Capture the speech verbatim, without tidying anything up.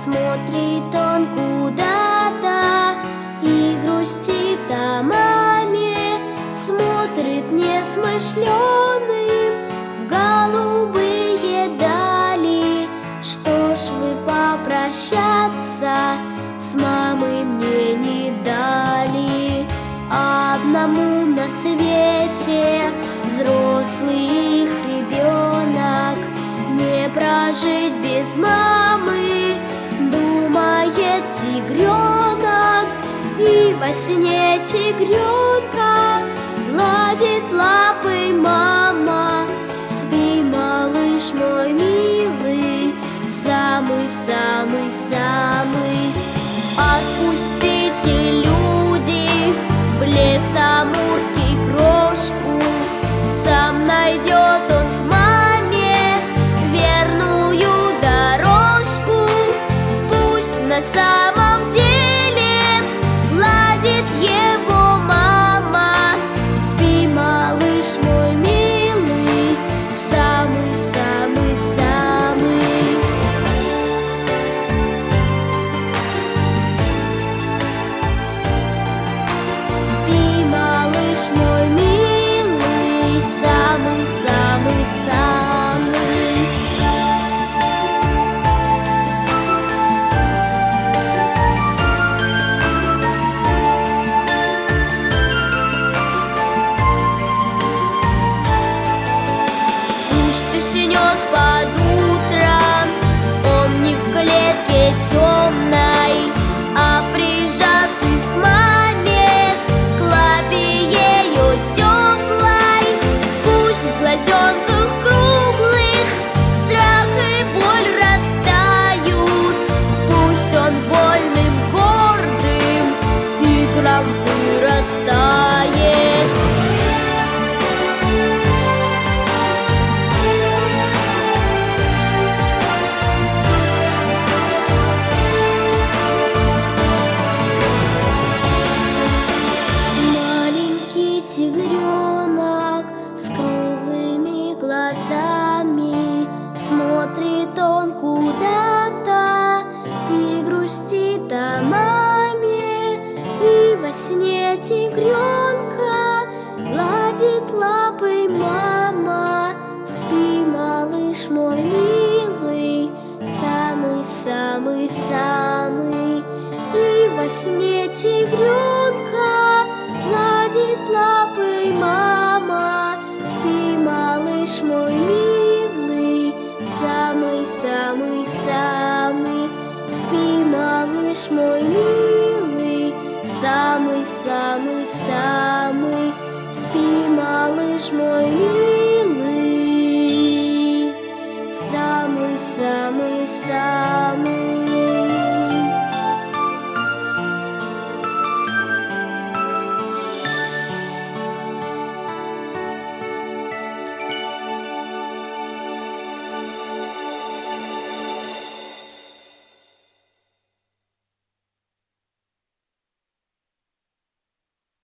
Смотрит он куда-то и грустит о маме, смотрит несмышленым в голубые дали. Что ж вы попрощаться с мамой мне не дали? Одному на свете взрослый их ребенок, не прожить без мамы, думает тигренок. И во сне тигренка гладит лапой мама. Спи, малыш мой милый, самый-самый-самый. Отпустите, люди, в лес амурский крошку, сам найдет он к маме верную дорожку. Пусть на самом деле гладит его мама. Спи, малыш мой милый, самый-самый-самый. Спи, малыш мой милый, самый-самый-самый. Пусть уснет под утро он не в клетке темной, а прижавшись к маме, к лапе ее теплой. Пусть в глазенках круглых страх и боль растают. Пусть он вольным, гордым тигром вырастает. Маленький тигренок с круглыми глазами, смотрит он куда-то и грустит о маме. И во сне тигренка гладит лапой мама. Спи, малыш мой милый, самый-самый-самый. И во сне тигренка гладит лапой мама. Спи, малыш мой милый, самый-самый-самый. Спи, малыш мой милый, самый-самый-самый. Спи, малыш мой милый, самый-самый-самый.